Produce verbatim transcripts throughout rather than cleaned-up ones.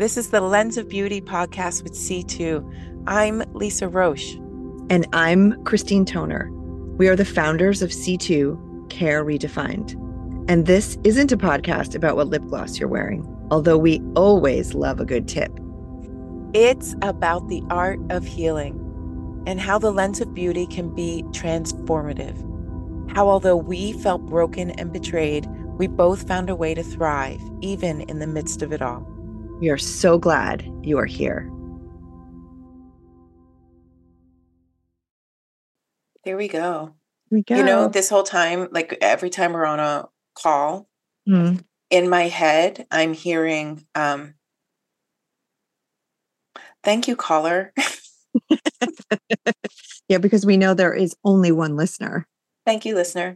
This is the Lens of Beauty podcast with C two. I'm Lisa Roche. And I'm Christine Toner. We are the founders of C two, Care Redefined. And this isn't a podcast about what lip gloss you're wearing, although we always love a good tip. It's about the art of healing and how the lens of beauty can be transformative. How although we felt broken and betrayed, we both found a way to thrive, even in the midst of it all. We are so glad you are here. There we go. Here we go. You know, this whole time, like every time we're on a call, mm. in my head, I'm hearing, um, thank you, caller. Yeah, because we know there is only one listener. Thank you, listener.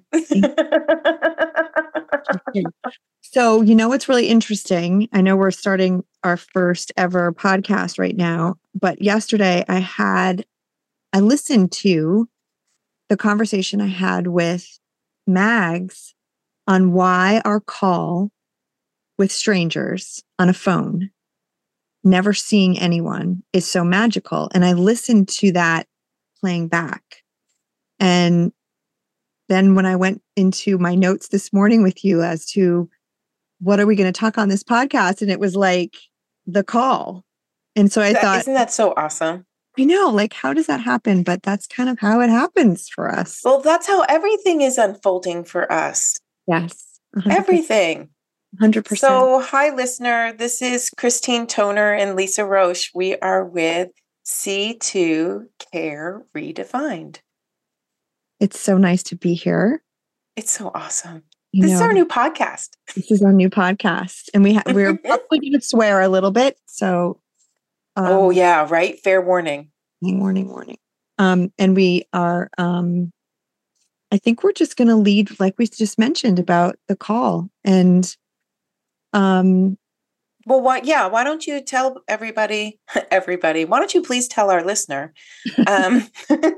So, you know, what's really interesting. I know we're starting our first ever podcast right now, but yesterday I had, I listened to the conversation I had with Mags on why our call with strangers on a phone, never seeing anyone, is so magical. And I listened to that playing back. And then when I went into my notes this morning with you as to what are we going to talk on this podcast, and it was like the call. And so I that, thought, isn't that so awesome? I know, like, how does that happen? But that's kind of how it happens for us. Well, that's how everything is unfolding for us. Yes. one hundred percent. Everything. one hundred percent. So, hi, listener. This is Christine Toner and Lisa Roche. We are with C two Care Redefined. It's so nice to be here. It's so awesome. You this know, is our new podcast. This is our new podcast. And we ha- we're probably going to swear a little bit. So, um, oh, yeah, right. Fair warning. Warning, warning. Um, and we are, um, I think we're just going to lead, like we just mentioned, about the call. And, um, well, what, yeah, why don't you tell everybody, everybody, why don't you please tell our listener, um,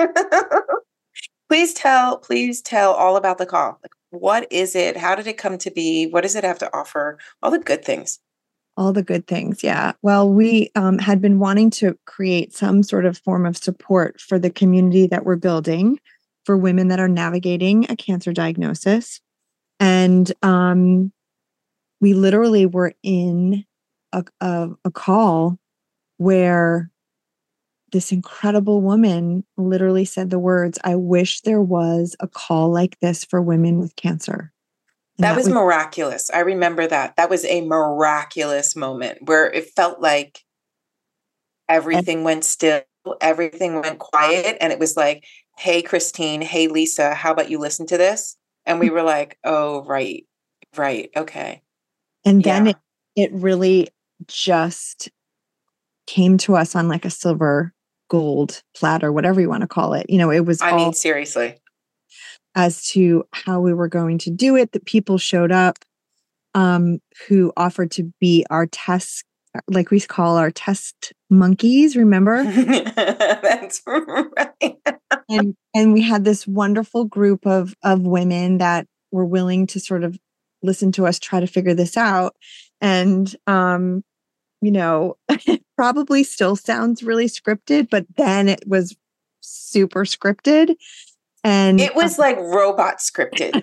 please tell, please tell all about the call. Like, what is it? How did it come to be? What does it have to offer? All the good things. All the good things. Yeah. Well, we um, had been wanting to create some sort of form of support for the community that we're building for women that are navigating a cancer diagnosis. And um, we literally were in a, a, a call where this incredible woman literally said the words, "I wish there was a call like this for women with cancer." And that, that was, was miraculous. I remember that. That was a miraculous moment where it felt like everything went still, everything went quiet. And it was like, hey, Christine, hey, Lisa, how about you listen to this? And we were like, oh, right, right. Okay. And then yeah. it, it really just came to us on like a silver gold platter, whatever you want to call it. You know, it was I all mean, seriously. As to how we were going to do it, that people showed up um, who offered to be our test, like we call our test monkeys, remember? That's right. and and we had this wonderful group of of women that were willing to sort of listen to us try to figure this out. And um, you know, it probably still sounds really scripted, but then it was super scripted. And it was um, like robot scripted.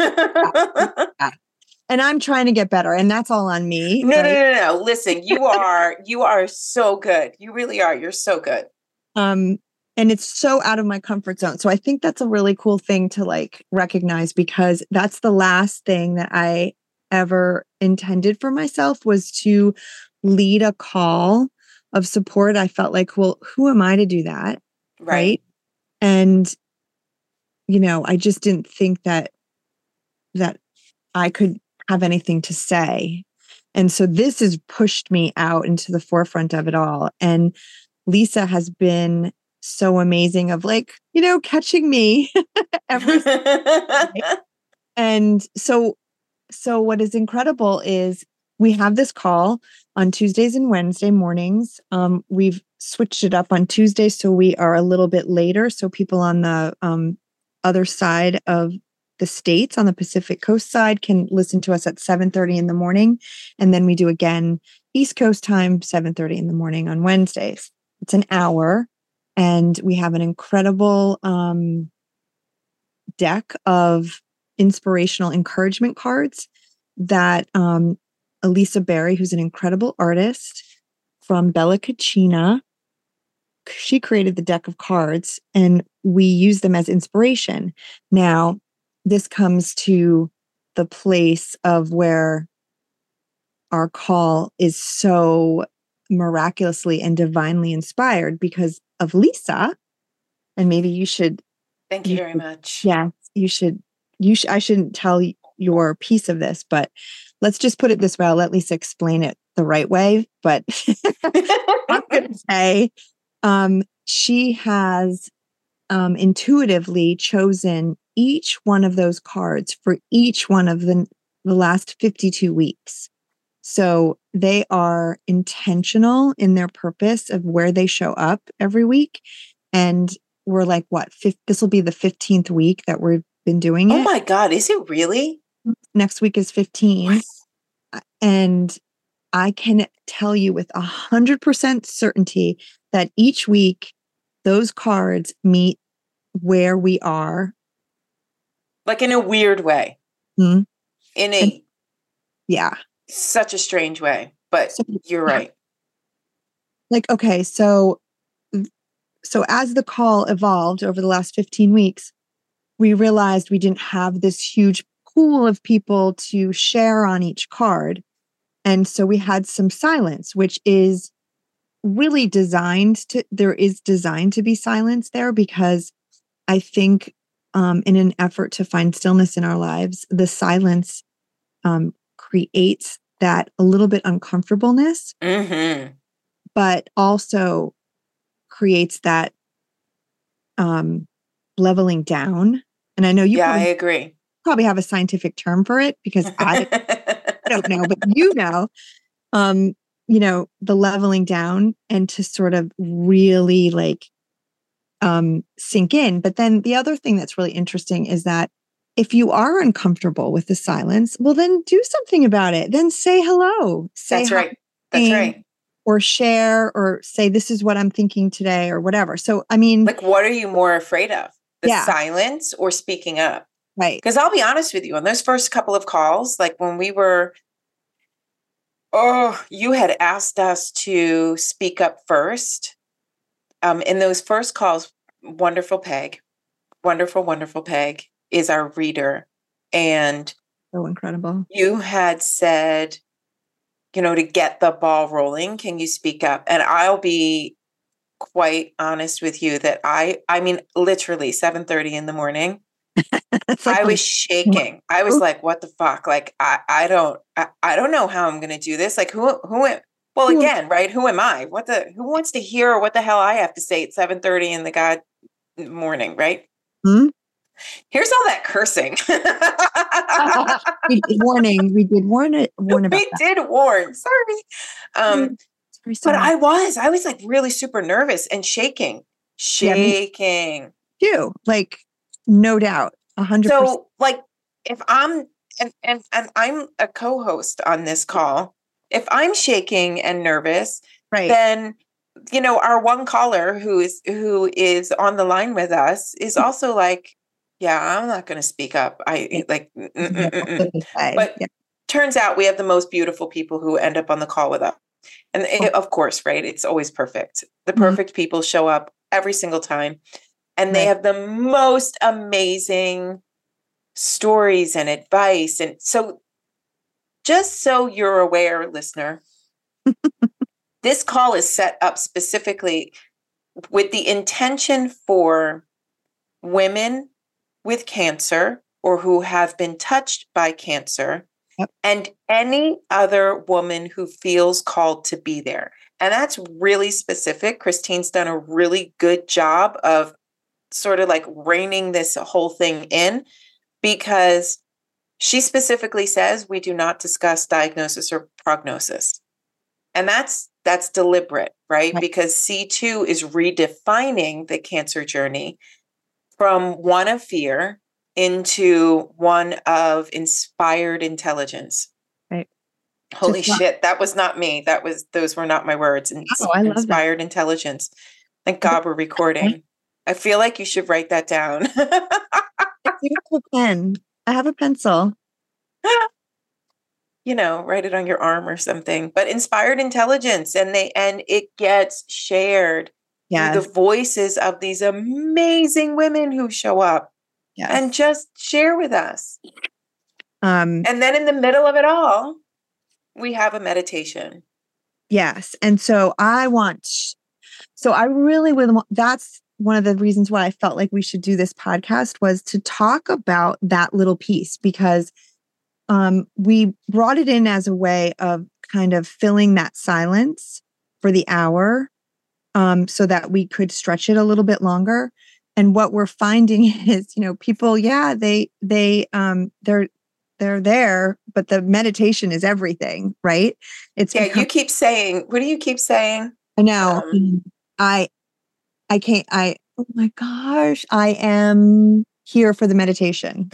And I'm trying to get better. And that's all on me. No, right? no, no, no. Listen, you are, you are so good. You really are. You're so good. Um, and it's so out of my comfort zone. So I think that's a really cool thing to like recognize, because that's the last thing that I ever intended for myself, was to lead a call of support. I felt like, well, who am I to do that? Right. right? And you know, I just didn't think that that I could have anything to say. And so this has pushed me out into the forefront of it all. And Lisa has been so amazing of like, you know, catching me every And so so what is incredible is we have this call on Tuesdays and Wednesday mornings. Um, we've switched it up on Tuesday, so we are a little bit later. So people on the um other side of the States on the Pacific Coast side can listen to us at seven thirty in the morning. And then we do again East Coast time, seven thirty in the morning on Wednesdays. It's an hour. And we have an incredible um, deck of inspirational encouragement cards that um, Elisa Berry, who's an incredible artist from Bella Cucina, she created the deck of cards and we use them as inspiration. Now, this comes to the place of where our call is so miraculously and divinely inspired because of Lisa. And maybe you should. Thank you, you very should, much. Yeah, you should. You sh- I shouldn't tell your piece of this, but let's just put it this way. I'll let Lisa explain it the right way. But I'm going to say um, she has um, intuitively chosen each one of those cards for each one of the, the last fifty-two weeks. So they are intentional in their purpose of where they show up every week. And we're like, what, fifth, this will be the fifteenth week that we've been doing it. Oh my God, is it really? Next week is fifteen. What? And I can tell you with a hundred percent certainty that each week those cards meet where we are. Like in a weird way. Mm-hmm. In a, and, yeah. Such a strange way, but so, you're right. Like, okay, so, so as the call evolved over the last fifteen weeks, we realized we didn't have this huge pool of people to share on each card. And so we had some silence, which is really designed to, there is designed to be silence there because I think um, in an effort to find stillness in our lives, the silence um, creates that a little bit uncomfortableness, mm-hmm. but also creates that um, leveling down. And I know you yeah, probably, I agree. probably have a scientific term for it because I, I don't know, but you know, um, you know, the leveling down and to sort of really like um, sink in. But then the other thing that's really interesting is that if you are uncomfortable with the silence, well, then do something about it. Then say hello. Say That's right. That's right. Or share or say, this is what I'm thinking today or whatever. So, I mean, like, what are you more afraid of? The yeah. silence or speaking up? Right. Because I'll be honest with you, on those first couple of calls, like when we were, oh, you had asked us to speak up first. Um, in those first calls, wonderful Peg, wonderful, wonderful Peg is our reader. And so incredible. You had said, you know, to get the ball rolling, can you speak up? And I'll be quite honest with you that I, I mean, literally seven thirty in the morning, like I was shaking. I was like, what the fuck? Like, I, I don't, I, I don't know how I'm going to do this. Like who, who, am, well, again, right. Who am I? What the, who wants to hear what the hell I have to say at seven thirty in the God morning. Right. Hmm? Here's all that cursing. we did warning. We did warn it. Warn about we that. did warn. Sorry. Um, Sorry, sorry. But I was, I was like really super nervous and shaking, shaking. Yeah, too. Like, no doubt. A hundred percent. So like, if I'm, and, and, and I'm a co-host on this call, if I'm shaking and nervous, right. then, you know, our one caller who is, who is on the line with us is also like, yeah, I'm not going to speak up. I like, mm, mm, mm, mm. But yeah. Turns out we have the most beautiful people who end up on the call with us. And it, of course, right, it's always perfect. The perfect mm-hmm. people show up every single time. And they right. have the most amazing stories and advice. And so just so you're aware, listener, this call is set up specifically with the intention for women with cancer or who have been touched by cancer. Yep. And any other woman who feels called to be there. And that's really specific. Christine's done a really good job of sort of like reining this whole thing in because she specifically says we do not discuss diagnosis or prognosis. And that's that's deliberate, right? right? Because C two is redefining the cancer journey from one of fear into one of inspired intelligence. Right. Holy Just shit, that was not me. That was, those were not my words. In- Oh, I love that. inspired intelligence. Thank God we're recording. I feel like you should write that down. I do have a pen. I have a pencil. You know, write it on your arm or something. But inspired intelligence, and they and it gets shared Yes. through the voices of these amazing women who show up Yes. and just share with us. Um, and then in the middle of it all, we have a meditation. Yes. And so I want, so I really would, that's one of the reasons why I felt like we should do this podcast, was to talk about that little piece, because um, we brought it in as a way of kind of filling that silence for the hour, um, so that we could stretch it a little bit longer. And what we're finding is, you know, people, yeah, they, they, um, they're, they're there, but the meditation is everything, right? It's Yeah, become, you keep saying, what do you keep saying? I know. Um, I, I can't, I, oh my gosh, I am here for the meditation.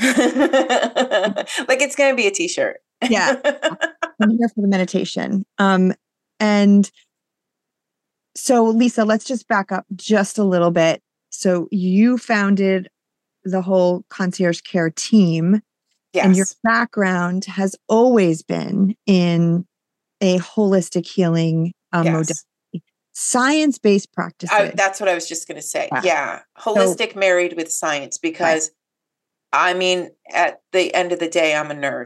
like it's going to be a t-shirt. Yeah. I'm here for the meditation. Um, and so Lisa, let's just back up just a little bit. So you founded the whole concierge care team. Yes. And your background has always been in a holistic healing um, yes. modality, science-based practices. I, that's what I was just going to say. Yeah. Yeah. Holistic So, married with science, because right. I mean, at the end of the day, I'm a nerd.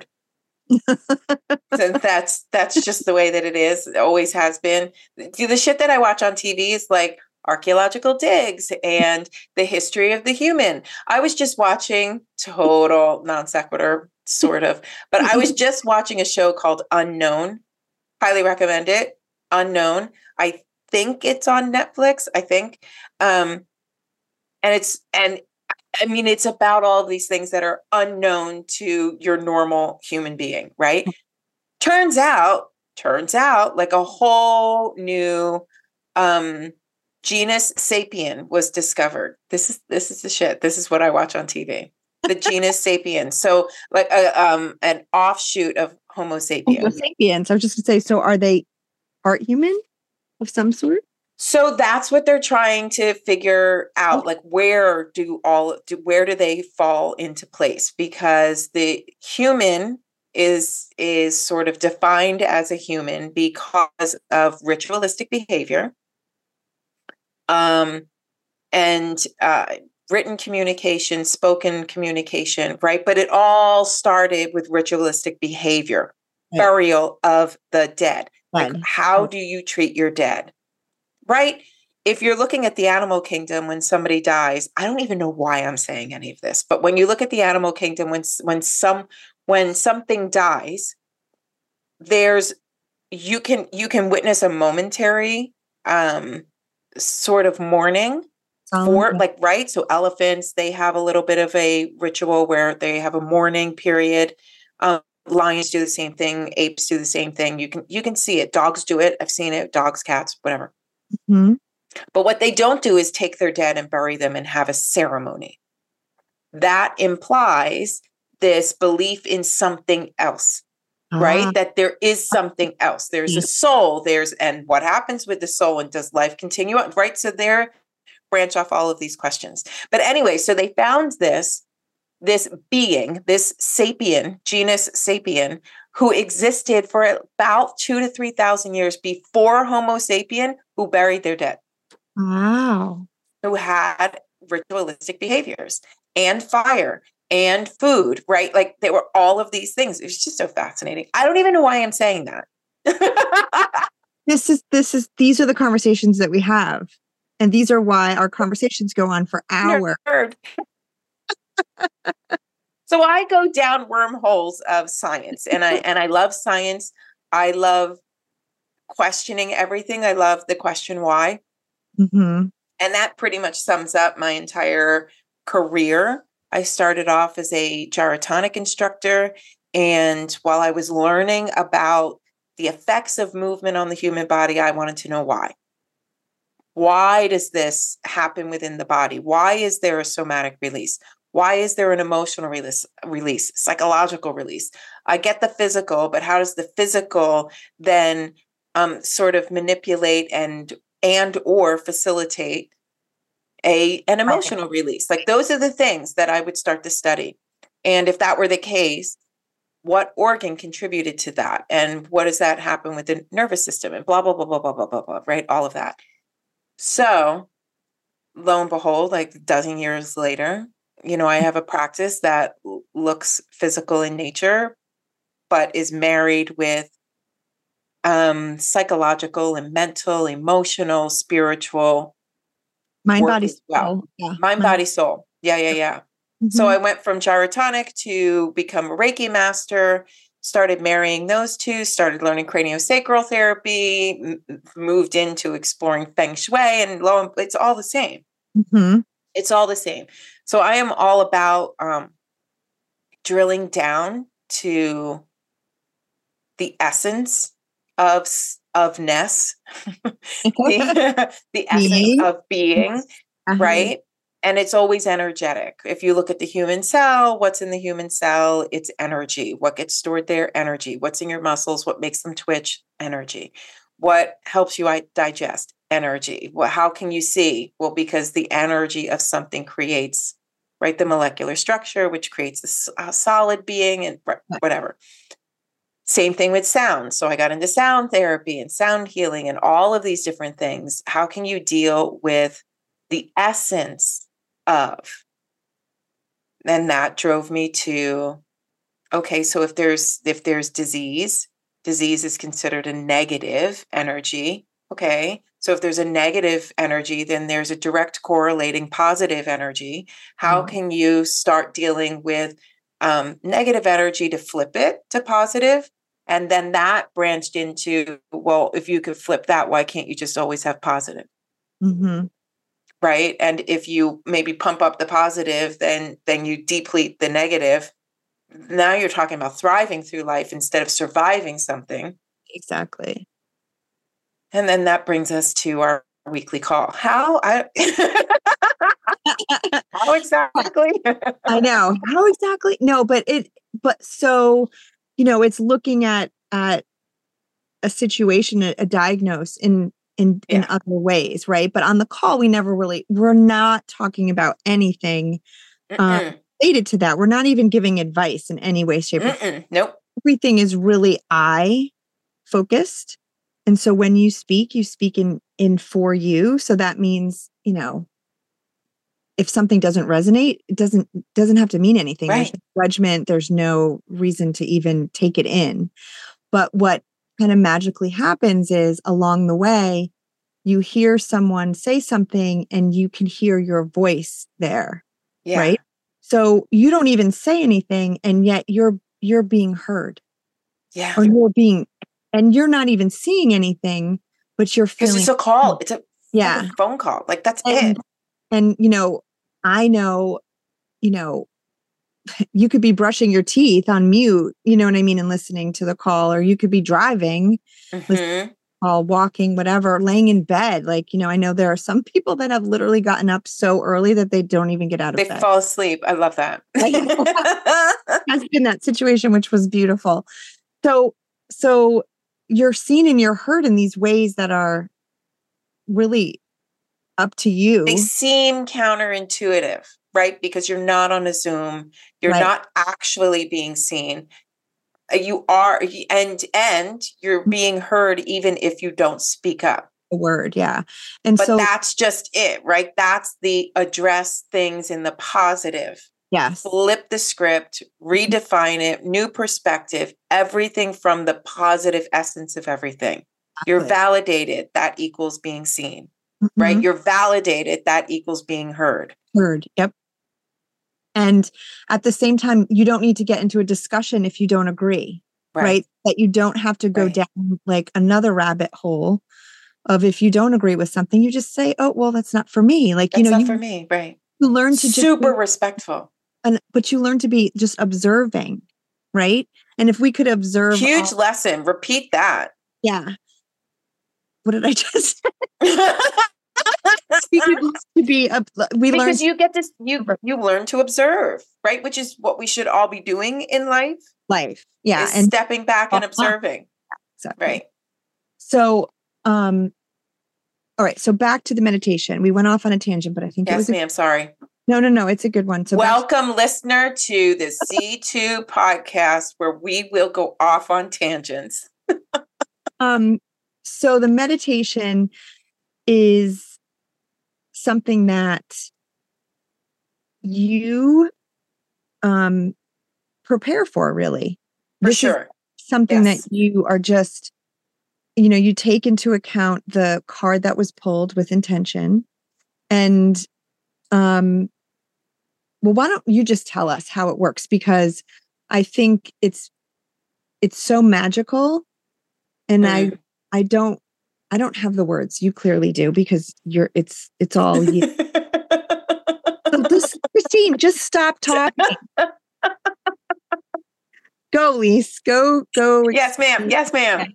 So that's, that's just the way that it is. It always has been. The shit that I watch on T V is like archaeological digs and the history of the human. I was just watching, total non sequitur, sort of, but I was just watching a show called Unknown. Highly recommend it. Unknown. I think it's on Netflix. I think. Um, and it's, and I mean, it's about all of these things that are unknown to your normal human being, right? Turns out, turns out like a whole new, um, genus sapien was discovered. This is this is the shit. This is what I watch on T V. The genus sapien. So like a, um an offshoot of Homo sapiens. Homo sapiens. I was just gonna say, so are they part human of some sort? So that's what they're trying to figure out. Like where do all do where do they fall into place? Because the human is is sort of defined as a human because of ritualistic behavior. Um, and uh, written communication, spoken communication, right? But it all started with ritualistic behavior, right. Burial of the dead. Like, how do you treat your dead, right? If you're looking at the animal kingdom, when somebody dies, I don't even know why I'm saying any of this, but when you look at the animal kingdom, when when some when something dies, there's you can you can witness a momentary um, sort of mourning for um, like, right. So elephants, they have a little bit of a ritual where they have a mourning period. Um, lions do the same thing. Apes do the same thing. You can, you can see it. Dogs do it. I've seen it. Dogs, cats, whatever. Mm-hmm. But what they don't do is take their dead and bury them and have a ceremony. That implies this belief in something else. Right? Uh-huh. That there is something else. There's a soul. There's, and what happens with the soul, and does life continue on? Right. So they're branch off all of these questions. But anyway, so they found this, this being, this sapien, genus sapien, who existed for about two to three thousand years before Homo sapien, who buried their dead. Wow. Who had ritualistic behaviors and fire and food, right? Like they were all of these things. It was just so fascinating. I don't even know why I'm saying that. This is, this is, these are the conversations that we have. And these are why our conversations go on for hours. So I go down wormholes of science, and I, and I love science. I love questioning everything. I love the question why. Mm-hmm. And that pretty much sums up my entire career. I started off as a gyrotonic instructor. And while I was learning about the effects of movement on the human body, I wanted to know why. Why does this happen within the body? Why is there a somatic release? Why is there an emotional release, release, psychological release? I get the physical, but how does the physical then um, sort of manipulate and and or facilitate a an emotional release? Like those are the things that I would start to study. And if that were the case, what organ contributed to that? And what does that happen with the nervous system? And blah, blah, blah, blah, blah, blah, blah, blah, right? All of that. So lo and behold, like a dozen years later, you know, I have a practice that looks physical in nature, but is married with um, psychological and mental, emotional, spiritual, mind, body, soul. Well. Yeah. Mind, body, soul. Yeah, yeah, yeah. Mm-hmm. So I went from gyrotonic to become a Reiki master, started marrying those two, started learning craniosacral therapy, m- moved into exploring Feng Shui, and lo and it's all the same. Mm-hmm. It's all the same. So I am all about um, drilling down to the essence of of ness, the, the essence being. of being, uh-huh. right? And it's always energetic. If you look at the human cell, what's in the human cell? It's energy. What gets stored there? Energy. What's in your muscles? What makes them twitch? Energy. What helps you digest? Energy. Well, how can you see? Well, because the energy of something creates, right, the molecular structure, which creates a, a solid being and whatever. Same thing with sound. So I got into sound therapy and sound healing and all of these different things. How can you deal with the essence of? And that drove me to, okay, so if there's if there's disease, disease is considered a negative energy. Okay. So if there's a negative energy, then there's a direct correlating positive energy. How mm-hmm. can you start dealing with um, negative energy to flip it to positive? And then that branched into, well, if you could flip that, why can't you just always have positive? Mm-hmm. Right. And if you maybe pump up the positive, then then you deplete the negative. Now you're talking about thriving through life instead of surviving something. Exactly. And then that brings us to our weekly call. How I how exactly? I know. How exactly? No, but it but so, you know, it's looking at at a situation, a, a diagnose in in yeah. in other ways, right? But on the call, we never really we're not talking about anything um, related to that. We're not even giving advice in any way, shape, or form. Nope. Everything is really I focused. And so when you speak, you speak in, in for you. So that means, you know, if something doesn't resonate, it doesn't, doesn't have to mean anything. Right. There's no judgment. There's no reason to even take it in. But what kind of magically happens is along the way, you hear someone say something and you can hear your voice there. Yeah. Right. So you don't even say anything and yet you're, you're being heard. Yeah. Or you're being, and you're not even seeing anything, but you're feeling. Because it's a call. It's a yeah. phone call. Like that's and, it. And, you know, I know, you know, you could be brushing your teeth on mute, you know what I mean? And listening to the call, or you could be driving, mm-hmm. call, walking, whatever, laying in bed. Like, you know, I know there are some people that have literally gotten up so early that they don't even get out of they bed. They fall asleep. I love that. I've been in that situation, which was beautiful. So, so you're seen and you're heard in these ways that are really up to you. They seem counterintuitive, right? Because you're not on a Zoom. You're right. not actually being seen. You are, and and you're being heard even if you don't speak up. A word, yeah. And but so that's just it, right? That's the address things in the positive. Yes. Flip the script, redefine it, new perspective, everything from the positive essence of everything. Exactly. You're validated, that equals being seen, mm-hmm. right? You're validated, that equals being heard. Heard, yep. And at the same time, you don't need to get into a discussion if you don't agree, right? right? That you don't have to go right. down like another rabbit hole of if you don't agree with something, you just say, oh, well, that's not for me. Like, that's you know, not you, for me, right? You learn to super just, respectful. And, but you learn to be just observing, right? And if we could observe. Huge all, lesson. Repeat that. Yeah. What did I just say? we could to be a, we learn because you get this you you learn to observe, right? Which is what we should all be doing in life. Life, yeah, is and stepping back and observing, exactly. Right? So, um, all right. So back to the meditation. We went off on a tangent, but I think yes, it was. A, ma'am. Sorry. No, no, no. It's a good one. So welcome, back- listener, to the C two podcast, where we will go off on tangents. um. So the meditation is something that you um prepare for, really. For this sure. Is something yes. that you are just, you know, you take into account the card that was pulled with intention. And um well, why don't you just tell us how it works? Because I think it's it's so magical. And mm. I I don't I don't have the words. You clearly do, because you're it's it's all you. So just, Christine, just stop talking. Go, Lise. Go, go. Yes, ma'am. Yes, ma'am.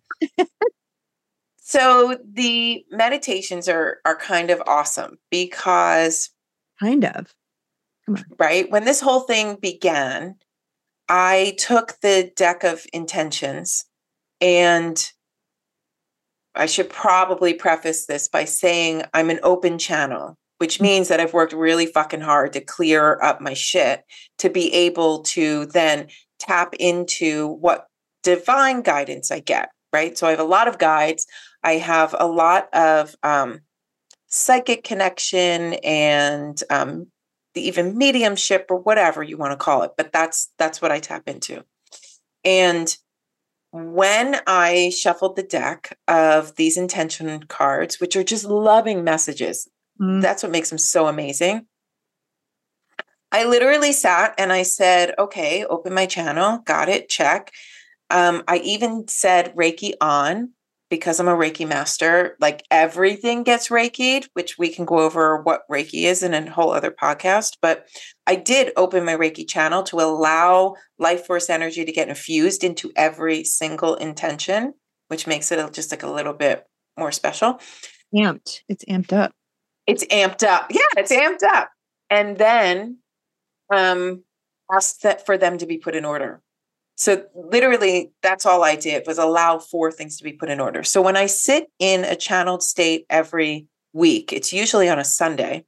So the meditations are are kind of awesome because kind of. Come on. Right? When this whole thing began, I took the deck of intentions, and I should probably preface this by saying I'm an open channel, which means that I've worked really fucking hard to clear up my shit to be able to then tap into what divine guidance I get, right? So I have a lot of guides. I have a lot of um, psychic connection and um, the even mediumship, or whatever you want to call it. But that's that's what I tap into. And when I shuffled the deck of these intention cards, which are just loving messages, mm. that's what makes them so amazing. I literally sat and I said, okay, open my channel. Got it. Check. Um, I even said Reiki on, because I'm a Reiki master. Like, everything gets Reiki'd, which we can go over what Reiki is in a whole other podcast. But I did open my Reiki channel to allow life force energy to get infused into every single intention, which makes it just like a little bit more special. Amped. It's amped up. It's amped up. Yeah, it's amped up. And then um, asked that for them to be put in order. So literally, that's all I did, was allow for things to be put in order. So when I sit in a channeled state every week, it's usually on a Sunday,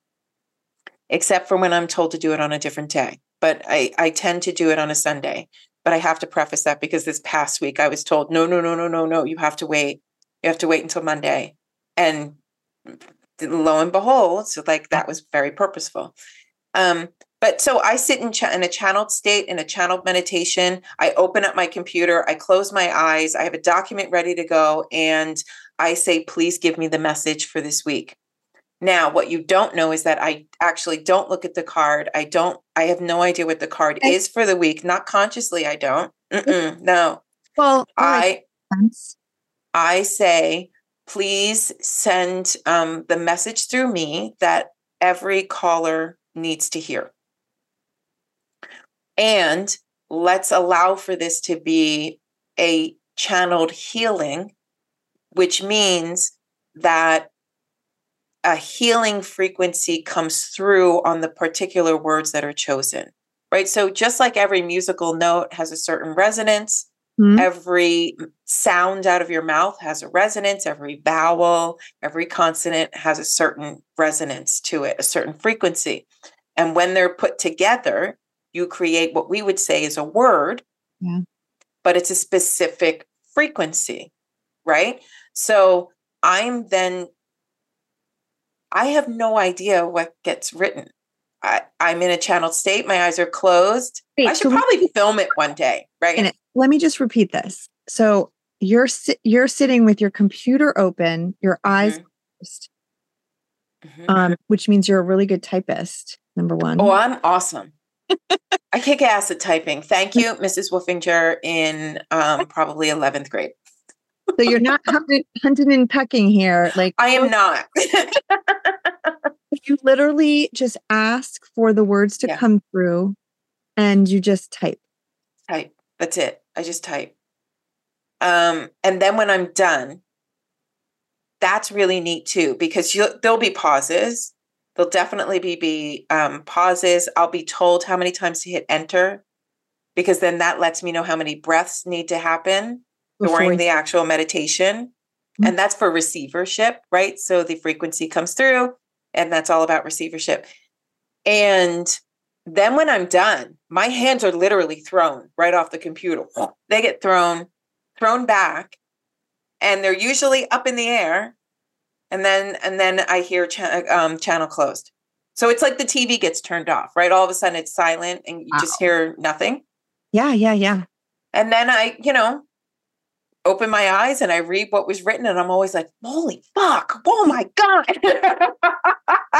except for when I'm told to do it on a different day. But I, I tend to do it on a Sunday. But I have to preface that because this past week I was told, no, no, no, no, no, no, you have to wait. You have to wait until Monday. And lo and behold, so like that was very purposeful. Um, But so I sit in, ch- in a channeled state, in a channeled meditation. I open up my computer. I close my eyes. I have a document ready to go. And I say, please give me the message for this week. Now, what you don't know is that I actually don't look at the card. I don't, I have no idea what the card okay. is for the week. Not consciously, I don't. Mm-mm, no. Well, I, I say, please send um, the message through me that every caller needs to hear. And let's allow for this to be a channeled healing, which means that a healing frequency comes through on the particular words that are chosen, right? So just like every musical note has a certain resonance, mm-hmm. every sound out of your mouth has a resonance, every vowel, every consonant has a certain resonance to it, a certain frequency. And when they're put together, you create what we would say is a word, yeah. but it's a specific frequency, right? So I'm then, I have no idea what gets written. I, I'm in a channeled state. My eyes are closed. Wait, I should probably we, film it one day, right? Let me just repeat this. So you're you're sitting with your computer open, your eyes mm-hmm. closed, mm-hmm. um, which means you're a really good typist, number one. Oh, I'm awesome. I kick ass at typing. Thank you, Missus Wolfinger, in um, probably eleventh grade. So you're not hunting, hunting and pecking here. Like I am not. You literally just ask for the words to yeah. come through, and you just type. Type. That's it. I just type. Um, and then when I'm done, that's really neat too, because you there'll be pauses. There'll definitely be, be um, pauses. I'll be told how many times to hit enter, because then that lets me know how many breaths need to happen Before during you- the actual meditation. Mhm. And that's for receivership, right? So the frequency comes through, and that's all about receivership. And then when I'm done, my hands are literally thrown right off the computer. They get thrown, thrown back, and they're usually up in the air. And then, and then I hear cha- um, channel closed. So it's like the T V gets turned off, right? All of a sudden it's silent and you Wow. just hear nothing. Yeah, yeah, yeah. And then I, you know, open my eyes and I read what was written, and I'm always like, holy fuck. Oh my God.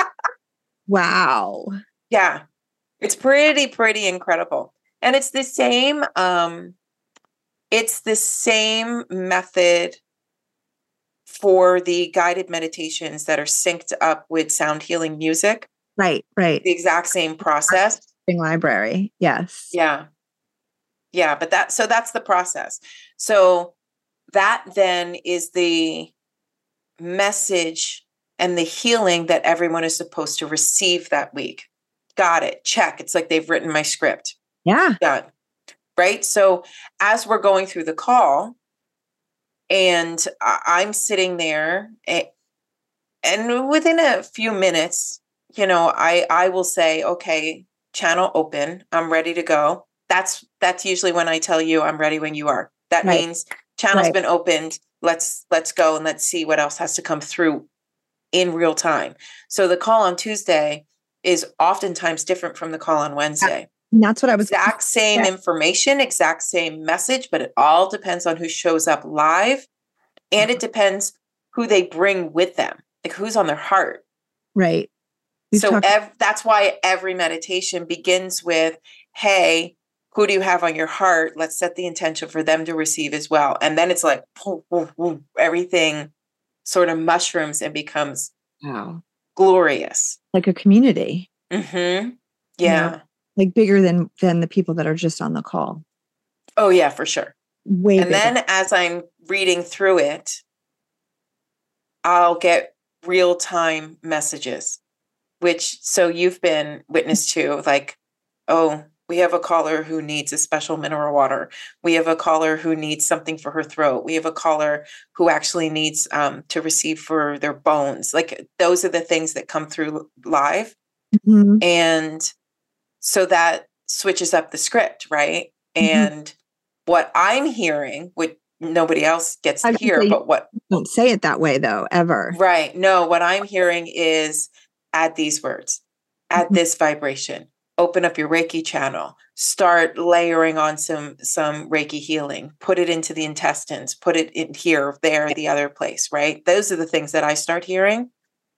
Wow. Yeah. It's pretty, pretty incredible. And it's the same, um, it's the same method for the guided meditations that are synced up with sound healing music. Right, right. The exact same process. Library. Yes. Yeah. Yeah. But that, so that's the process. So that then is the message and the healing that everyone is supposed to receive that week. Got it. Check. It's like they've written my script. Yeah. Done. Right. So as we're going through the call, and I'm sitting there, and within a few minutes, you know, I, I will say, okay, channel open. I'm ready to go. That's, that's usually when I tell you I'm ready when you are. That Right. means channel's Right. been opened. Let's, let's go and let's see what else has to come through in real time. So the call on Tuesday is oftentimes different from the call on Wednesday. And that's what I was Exact same Yeah. information, exact same message, but it all depends on who shows up live, and it depends who they bring with them, like who's on their heart. Right. We've So talked- ev- that's why every meditation begins with, hey, who do you have on your heart? Let's set the intention for them to receive as well. And then it's like, whoo, whoo, whoo, everything sort of mushrooms and becomes wow. glorious. Like a community. Mm-hmm. Yeah. know? Like bigger than than the people that are just on the call. Oh, yeah, for sure. Way And bigger. then as I'm reading through it, I'll get real-time messages, which, so you've been witness to, like, oh, we have a caller who needs a special mineral water. We have a caller who needs something for her throat. We have a caller who actually needs um, to receive for their bones. Like, those are the things that come through live. Mhm. And so that switches up the script, right? Mhm. And what I'm hearing, which nobody else gets I to was gonna hear, say- but what, Don't say it that way though, ever. right. No, what I'm hearing is add these words, add Mhm. this vibration, open up your Reiki channel, start layering on some, some Reiki healing, put it into the intestines, put it in here, there, the other place, right? Those are the things that I start hearing.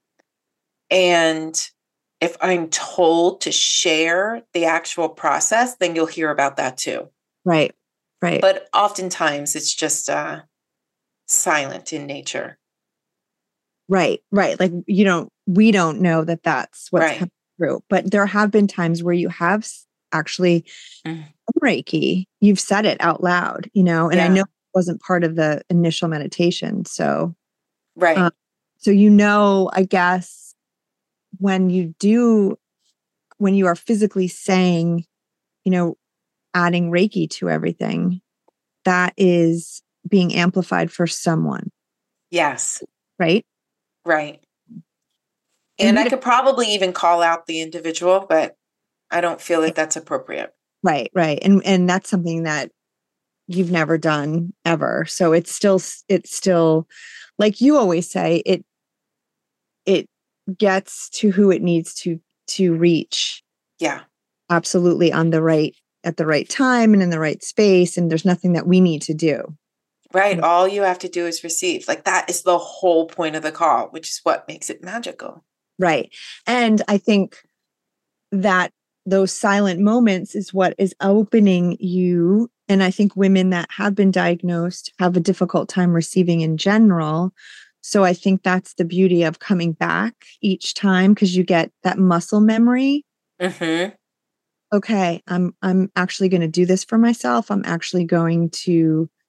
And if I'm told to share the actual process, then you'll hear about that too. Right. Right. But oftentimes it's just uh, silent in nature. Right. Right. Like, you don't, we don't know that that's what's Right. coming through, but there have been times where you have s- actually Mm. Reiki, you've said it out loud, you know, and I Yeah. know it wasn't part of the initial meditation. So, Right. Um, so, you know, I guess when you do, when you are physically saying, you know, adding Reiki to everything, that is being amplified for someone, Yes. right? Right. And And we I don't- could probably even call out the individual, but I don't feel that that's appropriate. Right, right. And and that's something that you've never done ever. So it's still s- it's still like you always say, it it gets to who it needs to to reach Yeah. absolutely on the right at the right time and in the right space, and there's nothing that we need to do. Right. Mm. All you have to do is receive. Like, that is the whole point of the call, which is what makes it magical. Right. And I think that those silent moments is what is opening you. And I think women that have been diagnosed have a difficult time receiving in general. So I think that's the beauty of coming back each time, because you get that muscle memory. Mm-hmm. Okay, I'm I'm actually going to do this for myself. I'm actually going to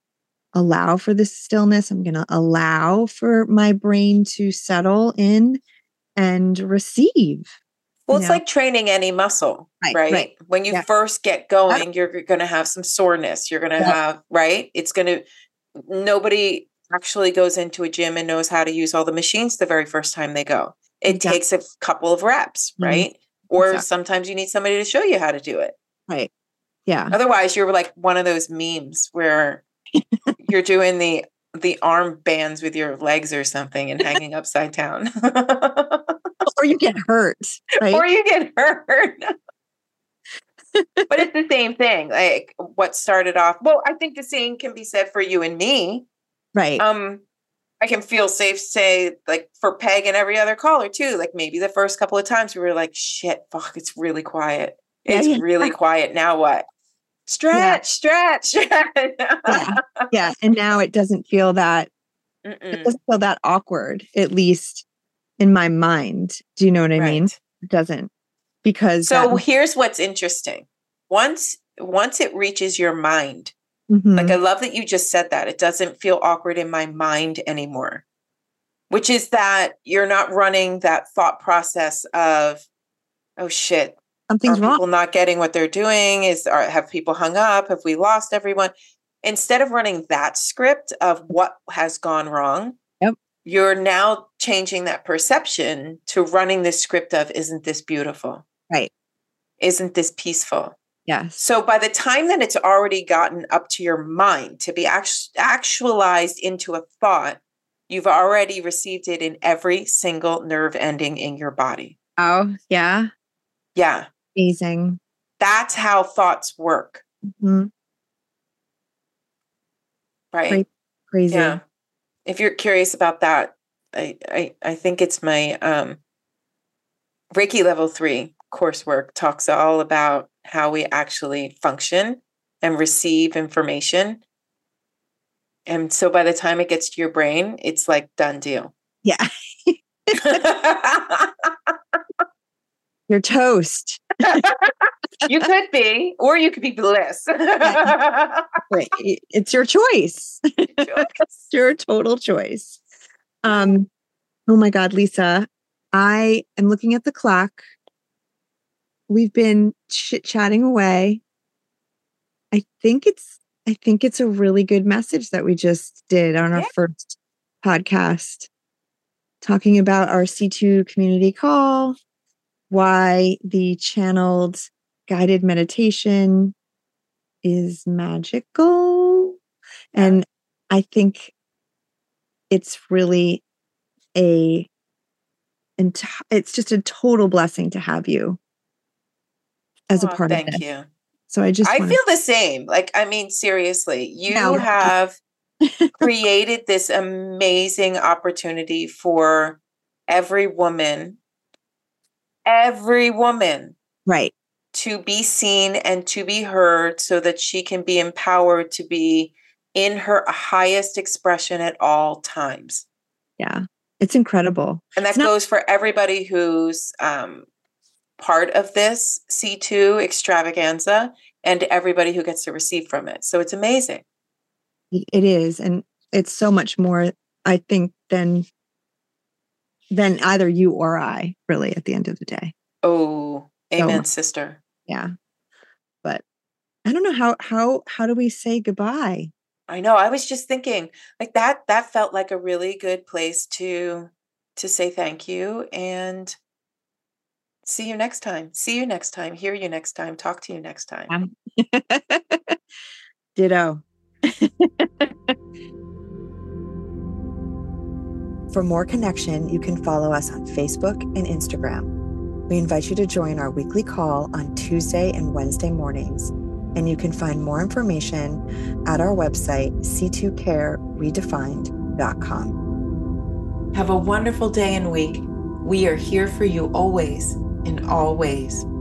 allow for this stillness. I'm going to allow for my brain to settle in and receive. Well, it's know? like training any muscle, right? right? right. When you yeah. first get going, you're going to have some soreness. You're going to yeah. have, right? It's going to, nobody actually goes into a gym and knows how to use all the machines the very first time they go. It exactly. takes a couple of reps, right? Mm-hmm. Or exactly. sometimes you need somebody to show you how to do it. Right. Yeah. Otherwise, you're like one of those memes where you're doing the the arm bands with your legs or something and hanging upside down. Or you get hurt. Right? Or you get hurt. But it's the same thing. Like what started off, well, I think the same can be said for you and me. Right. Um, I can feel safe to say, like for Peg and every other caller too, like maybe the first couple of times we were like, shit, fuck, it's really quiet. It's yeah, yeah. really quiet. Now what? Stretch, yeah. stretch, stretch. yeah. yeah. And now it doesn't feel that, Mm-mm. it doesn't feel that awkward, at least in my mind. Do you know what I right. mean? It doesn't. Because so that- here's what's interesting. Once, once it reaches your mind, mm-hmm. like I love that you just said that. It doesn't feel awkward in my mind anymore, which is that you're not running that thought process of, oh shit, something's are wrong. People not getting what they're doing? Is are, have people hung up? Have we lost everyone? Instead of running that script of what has gone wrong, yep. you're now changing that perception to running this script of, isn't this beautiful? Right. Isn't this peaceful? Yes. So by the time that it's already gotten up to your mind to be act- actualized into a thought, you've already received it in every single nerve ending in your body. Oh, yeah. Yeah. Amazing. That's how thoughts work. Mm-hmm. Right. Crazy. Yeah. If you're curious about that, I, I, I think it's my um, Reiki level three coursework talks all about how we actually function and receive information. And so by the time it gets to your brain, it's like done deal. Yeah. You're toast. You could be, or you could be bliss. Right. It's your choice. It's your total choice. Um, oh my God, Lisa, I am looking at the clock. We've been chit-chatting away. I think it's, I think it's a really good message that we just did on our yeah. first podcast, talking about our C two community call, why the channeled guided meditation is magical. Yeah. And I think it's really a, and it's just a total blessing to have you as oh, a part thank of this. you. So I just, I wanna... feel the same. Like, I mean, seriously, you no. have created this amazing opportunity for every woman, every woman, right, to be seen and to be heard so that she can be empowered to be in her highest expression at all times. Yeah, it's incredible. And that not- goes for everybody who's um, part of this C two extravaganza and everybody who gets to receive from it. So it's amazing. It is. And it's so much more, I think, than, than either you or I, really, at the end of the day. Oh, amen, so, sister. Yeah. But I don't know how, how, how do we say goodbye? I know. I was just thinking like that, that felt like a really good place to, to say thank you and see you next time. See you next time. Hear you next time. Talk to you next time. Um, Ditto. For more connection, you can follow us on Facebook and Instagram. We invite you to join our weekly call on Tuesday and Wednesday mornings, and you can find more information at our website, c two care redefined dot com. Have a wonderful day and week. We are here for you always, in all ways.